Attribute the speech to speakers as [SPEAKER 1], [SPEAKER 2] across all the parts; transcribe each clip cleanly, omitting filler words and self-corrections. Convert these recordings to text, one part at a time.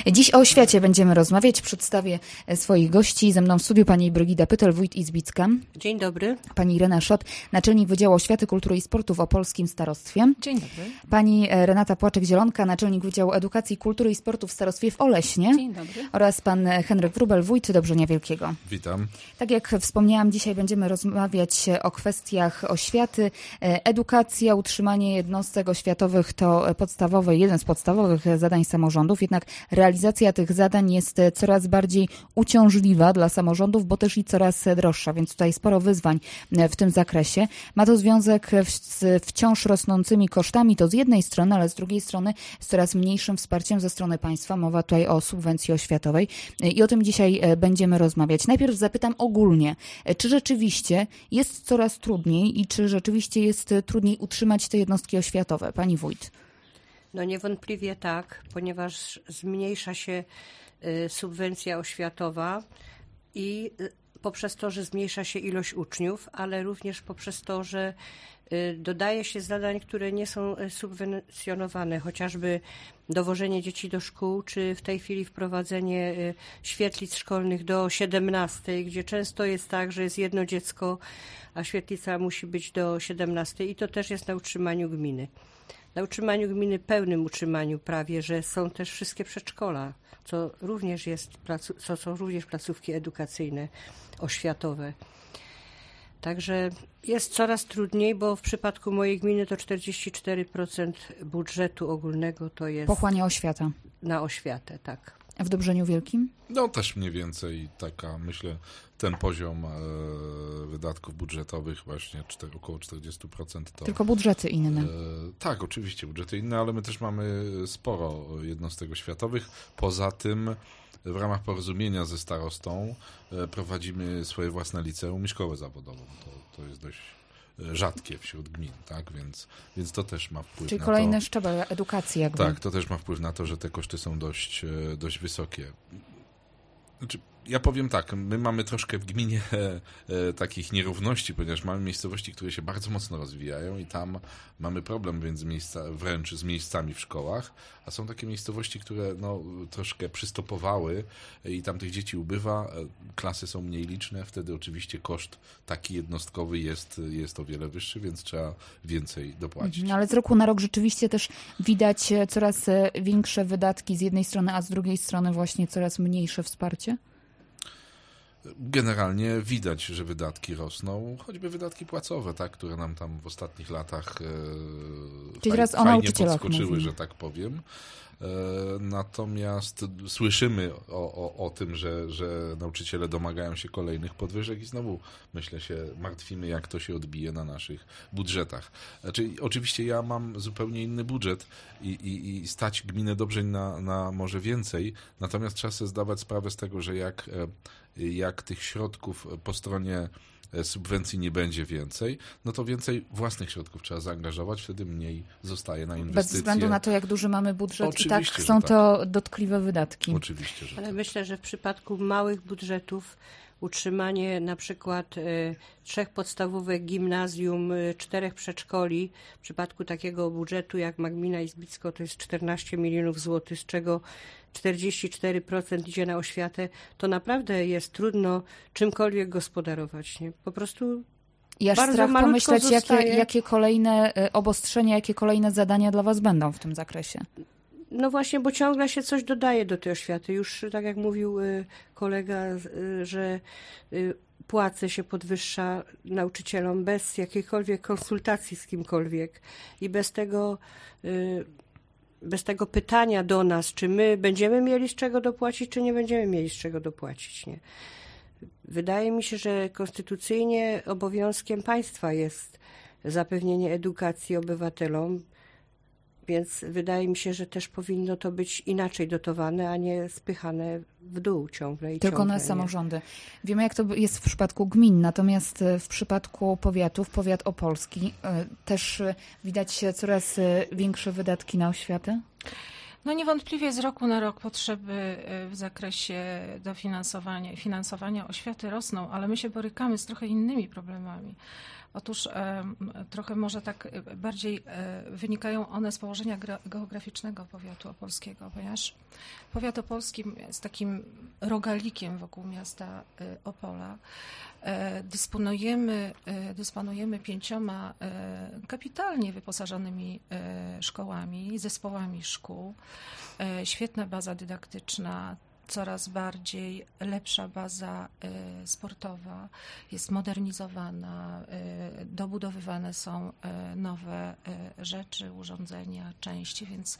[SPEAKER 1] Dziś o oświacie będziemy rozmawiać. Przedstawię swoich gości. Ze mną w studiu pani Brygida Pytel, wójt Izbicka.
[SPEAKER 2] Dzień dobry.
[SPEAKER 1] Pani Irena Szot, naczelnik Wydziału Oświaty, Kultury i Sportu w Opolskim Starostwie.
[SPEAKER 3] Dzień dobry.
[SPEAKER 1] Pani Renata Płaczek-Zielonka, naczelnik Wydziału Edukacji, Kultury i Sportu w Starostwie w Oleśnie.
[SPEAKER 3] Dzień dobry.
[SPEAKER 1] Oraz pan Henryk Wróbel, wójt Dobrzenia Wielkiego.
[SPEAKER 4] Witam.
[SPEAKER 1] Tak jak wspomniałam, dzisiaj będziemy rozmawiać o kwestiach oświaty. Edukacja, utrzymanie jednostek oświatowych to jeden z podstawowych zadań samorządów, jednak realizacja tych zadań jest coraz bardziej uciążliwa dla samorządów, bo też i coraz droższa, więc tutaj sporo wyzwań w tym zakresie. Ma to związek z wciąż rosnącymi kosztami, to z jednej strony, ale z drugiej strony z coraz mniejszym wsparciem ze strony państwa. Mowa tutaj o subwencji oświatowej i o tym dzisiaj będziemy rozmawiać. Najpierw zapytam ogólnie, czy rzeczywiście jest coraz trudniej i czy rzeczywiście jest trudniej utrzymać te jednostki oświatowe? Pani wójt.
[SPEAKER 2] No niewątpliwie tak, ponieważ zmniejsza się subwencja oświatowa i poprzez to, że zmniejsza się ilość uczniów, ale również poprzez to, że dodaje się zadań, które nie są subwencjonowane, chociażby dowożenie dzieci do szkół, czy w tej chwili wprowadzenie świetlic szkolnych do 17, gdzie często jest tak, że jest jedno dziecko, a świetlica musi być do 17 i to też jest na utrzymaniu gminy. Na utrzymaniu gminy, pełnym utrzymaniu prawie, że są też wszystkie przedszkola, co są również placówki edukacyjne, oświatowe. Także jest coraz trudniej, bo w przypadku mojej gminy to 44% budżetu ogólnego to jest...
[SPEAKER 1] Pochłania oświata.
[SPEAKER 2] Na oświatę, tak.
[SPEAKER 1] W Dobrzeniu Wielkim?
[SPEAKER 4] No też mniej więcej taka, myślę, ten poziom wydatków budżetowych właśnie około 40% to...
[SPEAKER 1] Tylko budżety inne.
[SPEAKER 4] Tak, oczywiście budżety inne, ale my też mamy sporo jednostek oświatowych. Poza tym w ramach porozumienia ze starostą prowadzimy swoje własne liceum i szkołę zawodową. To jest dość rzadkie wśród gmin, tak? Więc to też ma wpływ.
[SPEAKER 1] Czyli
[SPEAKER 4] na
[SPEAKER 1] kolejny
[SPEAKER 4] to,
[SPEAKER 1] szczebel edukacji jakby.
[SPEAKER 4] Tak, to też ma wpływ na to, że te koszty są dość wysokie. Znaczy, ja powiem tak, my mamy troszkę w gminie takich nierówności, ponieważ mamy miejscowości, które się bardzo mocno rozwijają i tam mamy problem wręcz z miejscami w szkołach, a są takie miejscowości, które troszkę przystopowały i tam tych dzieci ubywa, klasy są mniej liczne, wtedy oczywiście koszt taki jednostkowy jest o wiele wyższy, więc trzeba więcej dopłacić.
[SPEAKER 1] Ale z roku na rok rzeczywiście też widać coraz większe wydatki z jednej strony, a z drugiej strony właśnie coraz mniejsze wsparcie?
[SPEAKER 4] Generalnie widać, że wydatki rosną, choćby wydatki płacowe, tak, które nam tam w ostatnich latach fajnie podskoczyły, że tak powiem. Natomiast słyszymy o tym, że nauczyciele domagają się kolejnych podwyżek i znowu, myślę, się martwimy, jak to się odbije na naszych budżetach. Znaczy, oczywiście ja mam zupełnie inny budżet i stać gminę Dobrzeń na może więcej, natomiast trzeba sobie zdawać sprawę z tego, że jak tych środków po stronie subwencji nie będzie więcej, no to więcej własnych środków trzeba zaangażować, wtedy mniej zostaje na inwestycje.
[SPEAKER 1] Bez względu na to, jak duży mamy budżet,
[SPEAKER 4] oczywiście,
[SPEAKER 1] i tak są
[SPEAKER 4] tak.
[SPEAKER 1] To dotkliwe wydatki.
[SPEAKER 4] Oczywiście, że
[SPEAKER 2] Ale
[SPEAKER 4] tak.
[SPEAKER 2] myślę, że w przypadku małych budżetów utrzymanie na przykład 3 podstawówek, gimnazjum, 4 przedszkoli, w przypadku takiego budżetu jak ma gmina Izbicko, to jest 14 milionów złotych, z czego 44% idzie na oświatę, to naprawdę jest trudno czymkolwiek gospodarować. Nie? Po prostu
[SPEAKER 1] I aż
[SPEAKER 2] bardzo
[SPEAKER 1] strach pomyśleć, jakie kolejne obostrzenia, jakie kolejne zadania dla was będą w tym zakresie.
[SPEAKER 2] No właśnie, bo ciągle się coś dodaje do tej oświaty. Już tak jak mówił kolega, że płace się podwyższa nauczycielom bez jakiejkolwiek konsultacji z kimkolwiek i bez tego pytania do nas, czy my będziemy mieli z czego dopłacić, czy nie będziemy mieli z czego dopłacić. Nie? Wydaje mi się, że konstytucyjnie obowiązkiem państwa jest zapewnienie edukacji obywatelom, więc wydaje mi się, że też powinno to być inaczej dotowane, a nie spychane w dół ciągle.
[SPEAKER 1] Tylko na samorządy. Wiemy, jak to jest w przypadku gmin, natomiast w przypadku powiatów, powiat opolski, też widać coraz większe wydatki na oświatę?
[SPEAKER 3] No niewątpliwie z roku na rok potrzeby w zakresie dofinansowania i finansowania oświaty rosną, ale my się borykamy z trochę innymi problemami. Otóż trochę może tak bardziej wynikają one z położenia geograficznego powiatu opolskiego, ponieważ powiat opolski jest takim rogalikiem wokół miasta Opola. Dysponujemy 5 kapitalnie wyposażonymi szkołami, zespołami szkół, świetna baza dydaktyczna, coraz bardziej lepsza baza sportowa, jest modernizowana, dobudowywane są nowe rzeczy, urządzenia, części, więc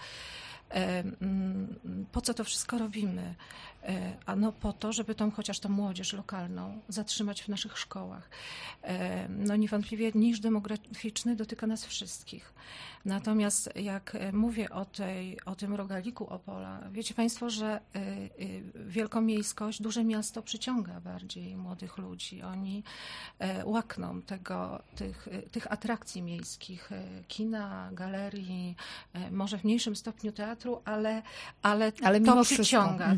[SPEAKER 3] po co to wszystko robimy? Ano po to, żeby chociaż tą młodzież lokalną zatrzymać w naszych szkołach. No niewątpliwie niż demograficzny dotyka nas wszystkich. Natomiast jak mówię o tym rogaliku Opola, wiecie Państwo, że wielkomiejskość, duże miasto przyciąga bardziej młodych ludzi. Oni łakną tych atrakcji miejskich, kina, galerii, może w mniejszym stopniu teatru, ale to przyciąga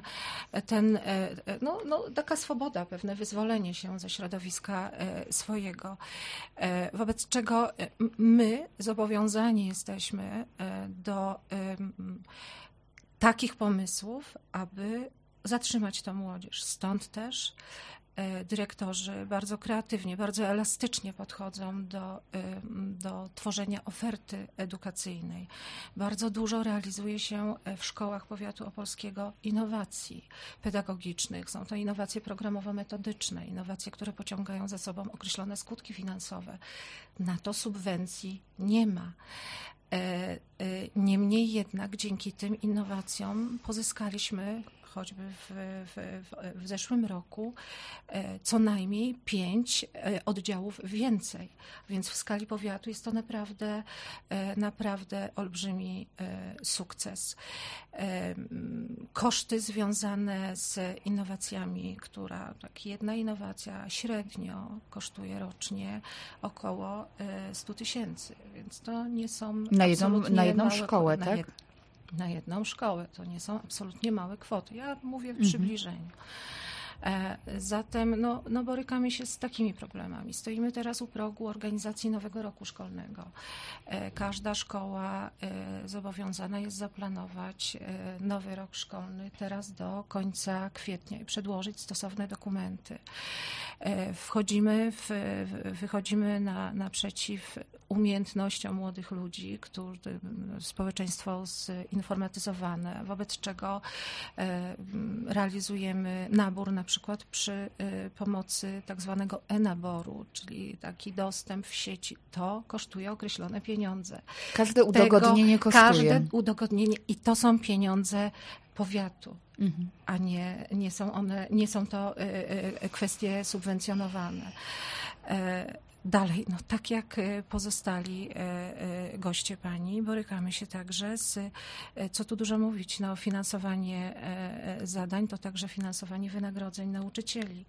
[SPEAKER 3] taka swoboda, pewne wyzwolenie się ze środowiska swojego. Wobec czego my zobowiązani jesteśmy do takich pomysłów, aby zatrzymać tę młodzież. Stąd też dyrektorzy bardzo kreatywnie, bardzo elastycznie podchodzą do tworzenia oferty edukacyjnej. Bardzo dużo realizuje się w szkołach powiatu opolskiego innowacji pedagogicznych. Są to innowacje programowo-metodyczne, innowacje, które pociągają za sobą określone skutki finansowe. Na to subwencji nie ma. Niemniej jednak dzięki tym innowacjom pozyskaliśmy choćby w zeszłym roku co najmniej 5 oddziałów więcej. Więc w skali powiatu jest to naprawdę olbrzymi sukces. Koszty związane z innowacjami, jedna innowacja średnio kosztuje rocznie około 100 000, więc to nie są
[SPEAKER 1] na jedną szkołę, tak?
[SPEAKER 3] Na jedną szkołę. To nie są absolutnie małe kwoty. Ja mówię w przybliżeniu. Zatem borykamy się z takimi problemami. Stoimy teraz u progu organizacji nowego roku szkolnego. Każda szkoła zobowiązana jest zaplanować nowy rok szkolny teraz do końca kwietnia i przedłożyć stosowne dokumenty. Wychodzimy naprzeciw umiejętnościom młodych ludzi, społeczeństwo zinformatyzowane, wobec czego realizujemy nabór na przykład przy pomocy tak zwanego e-naboru, czyli taki dostęp w sieci. To kosztuje określone pieniądze.
[SPEAKER 1] Każde udogodnienie kosztuje.
[SPEAKER 3] Każde udogodnienie i to są pieniądze powiatu, a nie są to kwestie subwencjonowane. Dalej, tak jak pozostali goście pani, borykamy się także co tu dużo mówić, finansowanie zadań, to także finansowanie wynagrodzeń nauczycieli.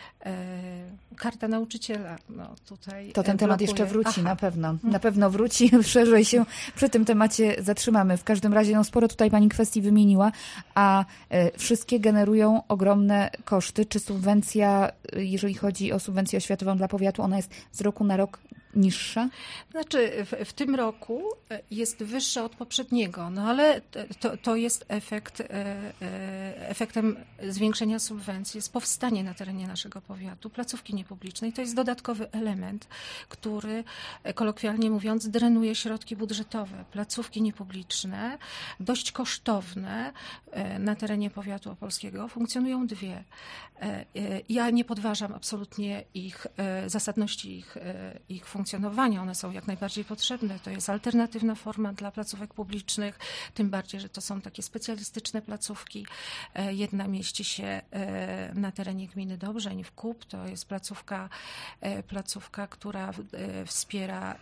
[SPEAKER 3] Karta nauczyciela, tutaj
[SPEAKER 1] to ten temat jeszcze wróci, na pewno. Na pewno wróci, szerzej się przy tym temacie zatrzymamy. W każdym razie, sporo tutaj pani kwestii wymieniła, a wszystkie generują ogromne koszty. Czy subwencja, jeżeli chodzi o subwencję oświatową dla powiatu, ona jest z roku na rok niższa?
[SPEAKER 3] Znaczy w tym roku jest wyższa od poprzedniego, ale to jest efektem zwiększenia subwencji, jest powstanie na terenie naszego powiatu placówki niepublicznej. To jest dodatkowy element, który kolokwialnie mówiąc drenuje środki budżetowe. Placówki niepubliczne, dość kosztowne na terenie powiatu opolskiego, funkcjonują 2. Ja nie podważam absolutnie zasadności ich funkcjonowania. One są jak najbardziej potrzebne. To jest alternatywna forma dla placówek publicznych, tym bardziej, że to są takie specjalistyczne placówki. Jedna mieści się na terenie gminy Dobrzeń w Kub. To jest placówka, która wspiera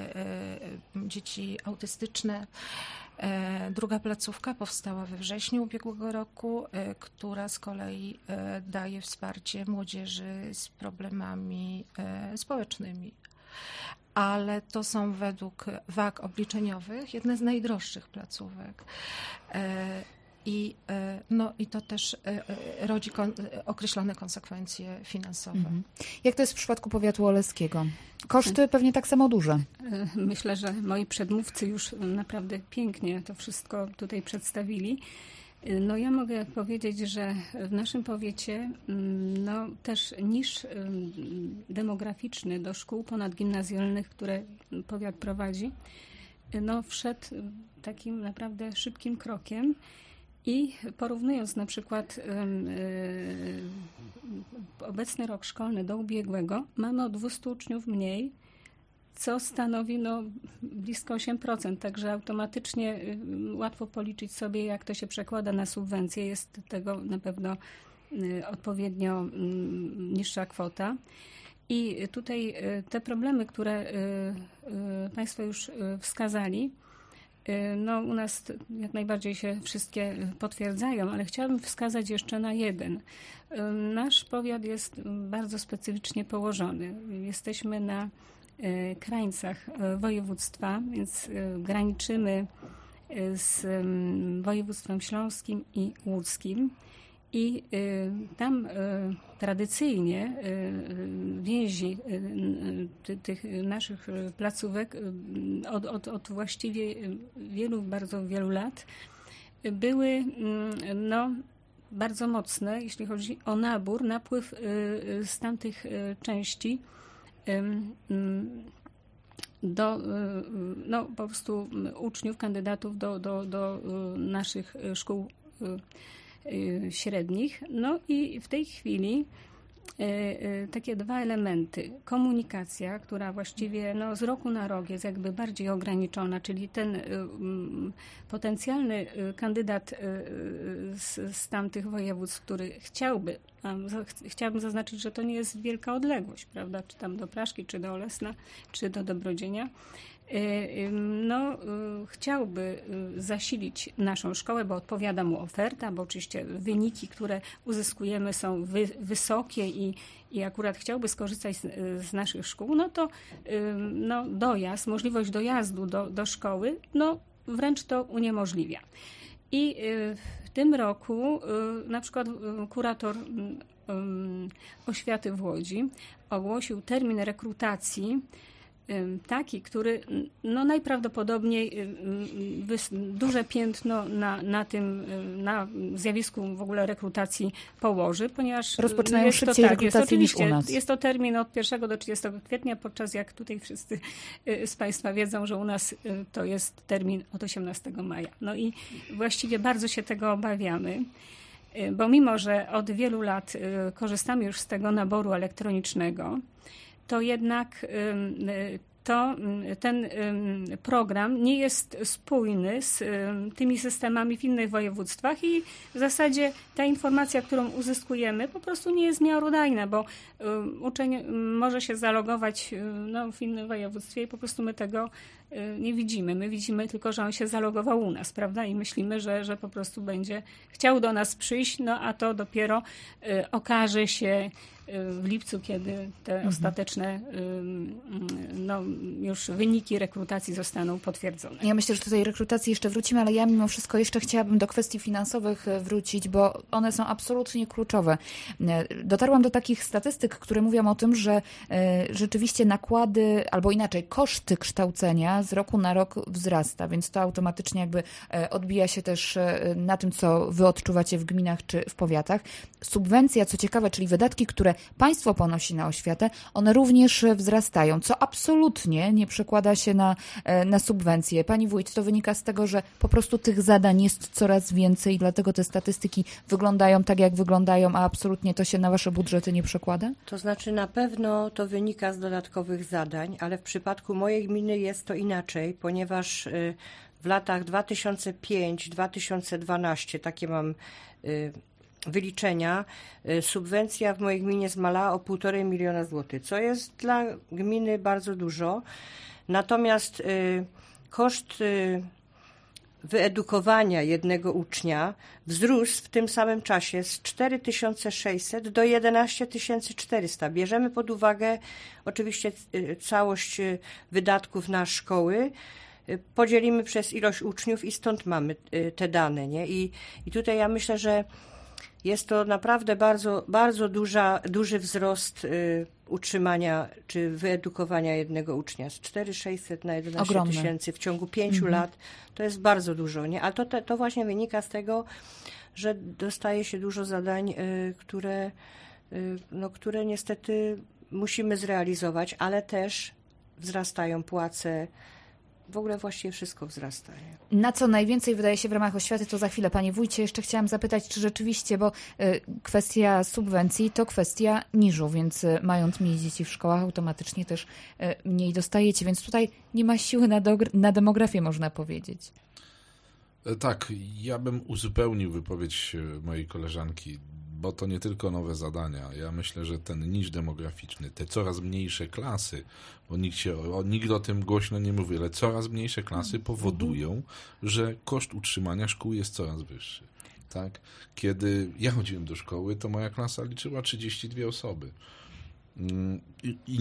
[SPEAKER 3] dzieci autystyczne. Druga placówka powstała we wrześniu ubiegłego roku, która z kolei daje wsparcie młodzieży z problemami społecznymi. Ale to są według wag obliczeniowych jedne z najdroższych placówek. I to też rodzi określone konsekwencje finansowe.
[SPEAKER 1] Jak to jest w przypadku powiatu oleskiego? Koszty pewnie tak samo duże.
[SPEAKER 5] Myślę, że moi przedmówcy już naprawdę pięknie to wszystko tutaj przedstawili. No ja mogę powiedzieć, że w naszym powiecie też niż demograficzny do szkół ponadgimnazjalnych, które powiat prowadzi, wszedł takim naprawdę szybkim krokiem i porównując na przykład obecny rok szkolny do ubiegłego, mamy o 200 uczniów mniej, co stanowi blisko 8%, także automatycznie łatwo policzyć sobie, jak to się przekłada na subwencje. Jest tego na pewno odpowiednio niższa kwota. I tutaj te problemy, które Państwo już wskazali, u nas jak najbardziej się wszystkie potwierdzają, ale chciałabym wskazać jeszcze na jeden. Nasz powiat jest bardzo specyficznie położony. Jesteśmy na krańcach województwa, więc graniczymy z województwem śląskim i łódzkim. I tam tradycyjnie więzi tych naszych placówek od właściwie bardzo wielu lat były bardzo mocne, jeśli chodzi o napływ z tamtych części do po prostu uczniów, kandydatów do naszych szkół średnich. I w tej chwili takie dwa elementy. Komunikacja, która właściwie z roku na rok jest jakby bardziej ograniczona, czyli ten potencjalny kandydat z tamtych województw, który chciałabym zaznaczyć, że to nie jest wielka odległość, prawda, czy tam do Praszki, czy do Olesna, czy do Dobrodzienia, chciałby zasilić naszą szkołę, bo odpowiada mu oferta, bo oczywiście wyniki, które uzyskujemy, są wysokie i akurat chciałby skorzystać z naszych szkół, to dojazd, możliwość dojazdu do szkoły, wręcz to uniemożliwia. I w tym roku na przykład kurator oświaty w Łodzi ogłosił termin rekrutacji taki, który najprawdopodobniej duże piętno na zjawisku w ogóle rekrutacji położy, ponieważ
[SPEAKER 1] rozpoczynają szybciej rekrutację niż u nas.
[SPEAKER 5] Jest to termin od 1 do 30 kwietnia, podczas jak tutaj wszyscy z Państwa wiedzą, że u nas to jest termin od 18 maja. I właściwie bardzo się tego obawiamy, bo mimo, że od wielu lat korzystamy już z tego naboru elektronicznego, to jednak ten program nie jest spójny z tymi systemami w innych województwach i w zasadzie ta informacja, którą uzyskujemy, po prostu nie jest miarodajna, bo uczeń może się zalogować w innym województwie i po prostu my tego nie widzimy. My widzimy tylko, że on się zalogował u nas, prawda? I myślimy, że po prostu będzie chciał do nas przyjść, a to dopiero okaże się w lipcu, kiedy te ostateczne już wyniki rekrutacji zostaną potwierdzone.
[SPEAKER 1] Ja myślę, że do tej rekrutacji jeszcze wrócimy, ale ja mimo wszystko jeszcze chciałabym do kwestii finansowych wrócić, bo one są absolutnie kluczowe. Dotarłam do takich statystyk, które mówią o tym, że rzeczywiście nakłady, albo inaczej koszty kształcenia z roku na rok wzrasta, więc to automatycznie jakby odbija się też na tym, co wy odczuwacie w gminach czy w powiatach. Subwencja, co ciekawe, czyli wydatki, które państwo ponosi na oświatę, one również wzrastają, co absolutnie nie przekłada się na subwencje. Pani wójt, to wynika z tego, że po prostu tych zadań jest coraz więcej, dlatego te statystyki wyglądają tak, jak wyglądają, a absolutnie to się na wasze budżety nie przekłada?
[SPEAKER 2] To znaczy na pewno to wynika z dodatkowych zadań, ale w przypadku mojej gminy jest to inaczej, ponieważ w latach 2005-2012, takie mam wyliczenia, subwencja w mojej gminie zmalała o 1,5 miliona złotych, co jest dla gminy bardzo dużo. Natomiast koszt wyedukowania jednego ucznia wzrósł w tym samym czasie z 4600 do 11400. Bierzemy pod uwagę oczywiście całość wydatków na szkoły podzielimy przez ilość uczniów i stąd mamy te dane, nie? I tutaj ja myślę, że jest to naprawdę bardzo, bardzo duży wzrost utrzymania czy wyedukowania jednego ucznia. Z 4600 na 11 000 w ciągu 5 lat to jest bardzo dużo, nie? Ale to właśnie wynika z tego, że dostaje się dużo zadań, które niestety musimy zrealizować, ale też wzrastają płace. W ogóle właściwie wszystko wzrasta. Nie?
[SPEAKER 1] Na co najwięcej wydaje się w ramach oświaty, to za chwilę. Panie wójcie, jeszcze chciałam zapytać, czy rzeczywiście, bo kwestia subwencji to kwestia niżu, więc mając mniej dzieci w szkołach, automatycznie też mniej dostajecie, więc tutaj nie ma siły na demografię, można powiedzieć.
[SPEAKER 4] Tak, ja bym uzupełnił wypowiedź mojej koleżanki, bo to nie tylko nowe zadania. Ja myślę, że ten niż demograficzny, te coraz mniejsze klasy, bo nikt o tym głośno nie mówi, ale coraz mniejsze klasy powodują, że koszt utrzymania szkół jest coraz wyższy. Tak? Kiedy ja chodziłem do szkoły, to moja klasa liczyła 32 osoby. I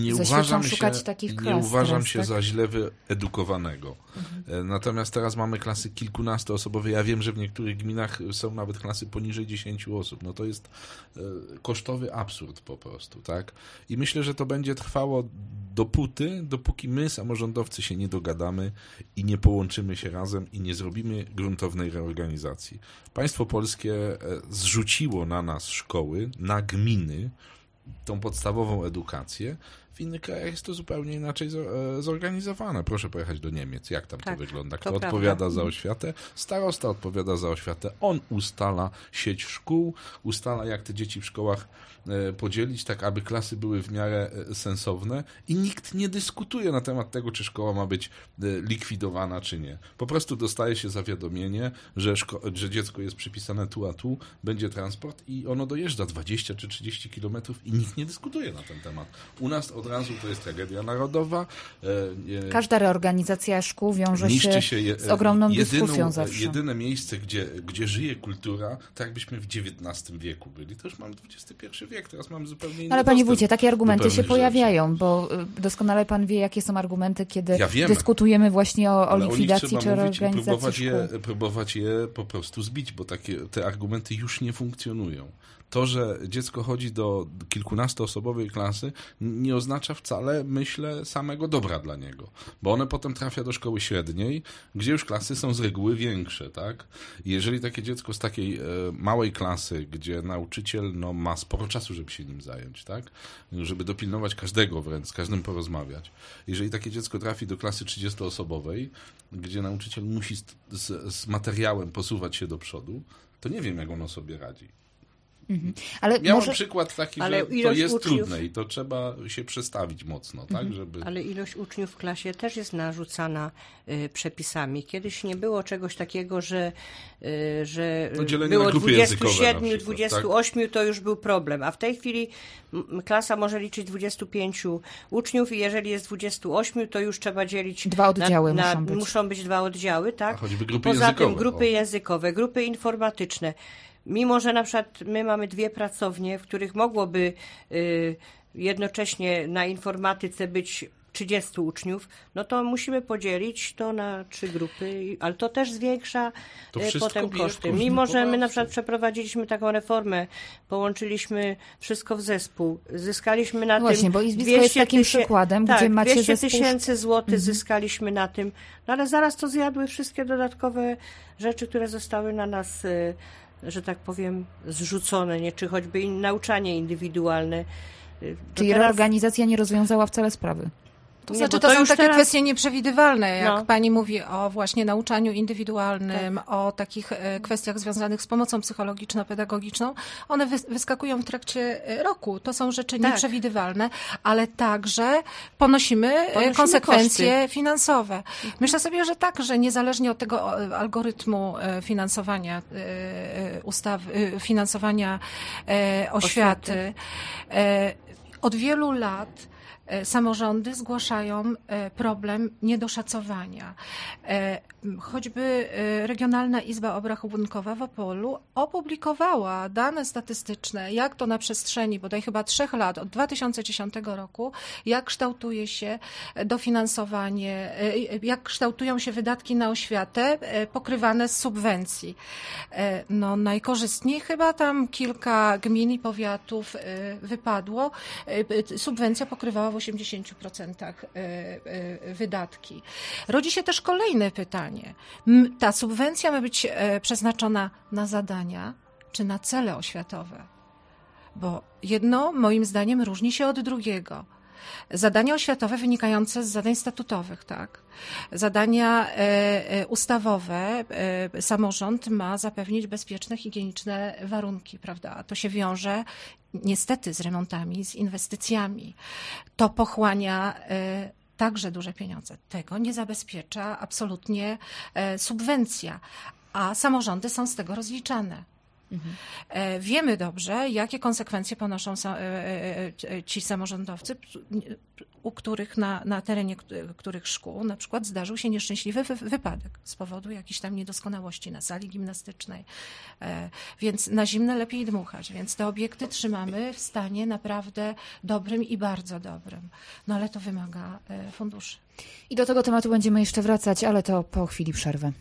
[SPEAKER 4] nie uważam się za źle wyedukowanego. Natomiast teraz mamy klasy kilkunastoosobowe. Ja wiem, że w niektórych gminach są nawet klasy poniżej 10 osób. No to jest kosztowy absurd po prostu, tak? I myślę, że to będzie trwało dopóki my, samorządowcy, się nie dogadamy i nie połączymy się razem i nie zrobimy gruntownej reorganizacji. Państwo polskie zrzuciło na nas szkoły, na gminy, tą podstawową edukację. W innych krajach jest to zupełnie inaczej zorganizowane. Proszę pojechać do Niemiec. Jak tam to wygląda? Kto odpowiada za oświatę? Starosta odpowiada za oświatę. On ustala sieć szkół, ustala, jak te dzieci w szkołach podzielić, tak aby klasy były w miarę sensowne i nikt nie dyskutuje na temat tego, czy szkoła ma być likwidowana, czy nie. Po prostu dostaje się zawiadomienie, że dziecko jest przypisane tu, a tu, będzie transport i ono dojeżdża 20 czy 30 kilometrów i nikt nie dyskutuje na ten temat. U nas od razu to jest tragedia narodowa.
[SPEAKER 1] Każda reorganizacja szkół wiąże się z ogromną dyskusją zawsze.
[SPEAKER 4] Jedyne miejsce, gdzie żyje kultura, tak jakbyśmy w XIX wieku byli, to już mamy XXI wiek, teraz mamy zupełnie inny
[SPEAKER 1] Ale panie wójcie, takie argumenty się pojawiają, bo doskonale pan wie, jakie są argumenty, kiedy dyskutujemy właśnie o likwidacji czy reorganizacji szkół.
[SPEAKER 4] Próbować je po prostu zbić, bo te argumenty już nie funkcjonują. To, że dziecko chodzi do kilkunastoosobowej klasy, nie oznacza wcale, myślę, samego dobra dla niego. Bo one potem trafia do szkoły średniej, gdzie już klasy są z reguły większe, tak? I jeżeli takie dziecko z takiej małej klasy, gdzie nauczyciel ma sporo czasu, żeby się nim zająć, tak? Żeby dopilnować każdego wręcz, z każdym porozmawiać. Jeżeli takie dziecko trafi do klasy 30-osobowej, gdzie nauczyciel musi z materiałem posuwać się do przodu, to nie wiem, jak ono sobie radzi.
[SPEAKER 1] Ale
[SPEAKER 4] Miałem przykład taki, że to jest trudne i to trzeba się przestawić mocno, tak, żeby...
[SPEAKER 2] Ale ilość uczniów w klasie też jest narzucana przepisami. Kiedyś nie było czegoś takiego, że było 27, 28, tak? To już był problem. A w tej chwili klasa może liczyć 25 uczniów i jeżeli jest 28, to już trzeba dzielić...
[SPEAKER 1] Dwa oddziały
[SPEAKER 2] muszą być 2 oddziały, tak?
[SPEAKER 4] A choćby grupy
[SPEAKER 2] Poza
[SPEAKER 4] językowe.
[SPEAKER 2] Tym grupy językowe, grupy informatyczne. Mimo że na przykład my mamy 2 pracownie, w których mogłoby jednocześnie na informatyce być 30 uczniów, no to musimy podzielić to na 3 grupy, ale to też zwiększa potem koszty. Mimo że my na przykład przeprowadziliśmy taką reformę, połączyliśmy wszystko w zespół, zyskaliśmy na tym...
[SPEAKER 1] Właśnie, bo Izbisko jest takim przykładem, gdzie macie
[SPEAKER 2] 200 tysięcy złotych zyskaliśmy na tym, no ale zaraz to zjadły wszystkie dodatkowe rzeczy, które zostały na nas, że tak powiem, zrzucone, nie? Czy choćby nauczanie indywidualne.
[SPEAKER 1] Czyli reorganizacja nie rozwiązała wcale sprawy.
[SPEAKER 3] To znaczy, to są takie kwestie nieprzewidywalne, jak pani mówi o właśnie nauczaniu indywidualnym, o takich kwestiach związanych z pomocą psychologiczno-pedagogiczną. One wyskakują w trakcie roku. To są rzeczy nieprzewidywalne, ale także ponosimy konsekwencje finansowe. Myślę sobie, że tak, że niezależnie od tego algorytmu finansowania finansowania oświaty, od wielu lat samorządy zgłaszają problem niedoszacowania. Choćby Regionalna Izba Obrachunkowa w Opolu opublikowała dane statystyczne, jak to na przestrzeni bodaj chyba 3 lat, od 2010 roku, jak kształtuje się dofinansowanie, jak kształtują się wydatki na oświatę pokrywane z subwencji. No, najkorzystniej chyba tam kilka gmin i powiatów wypadło. Subwencja pokrywała w 80% wydatki. Rodzi się też kolejne pytanie. Ta subwencja ma być przeznaczona na zadania czy na cele oświatowe? Bo jedno moim zdaniem różni się od drugiego. Zadania oświatowe wynikające z zadań statutowych, tak? Zadania ustawowe samorząd ma zapewnić bezpieczne, higieniczne warunki, prawda? A to się wiąże niestety z remontami, z inwestycjami. To pochłania także duże pieniądze. Tego nie zabezpiecza absolutnie subwencja, a samorządy są z tego rozliczane. Wiemy dobrze, jakie konsekwencje ponoszą ci samorządowcy, u których na terenie których szkół na przykład zdarzył się nieszczęśliwy wypadek z powodu jakichś tam niedoskonałości na sali gimnastycznej. Więc na zimne lepiej dmuchać. Więc te obiekty trzymamy w stanie naprawdę dobrym i bardzo dobrym. No ale to wymaga funduszy.
[SPEAKER 1] I do tego tematu będziemy jeszcze wracać, ale to po chwili przerwy.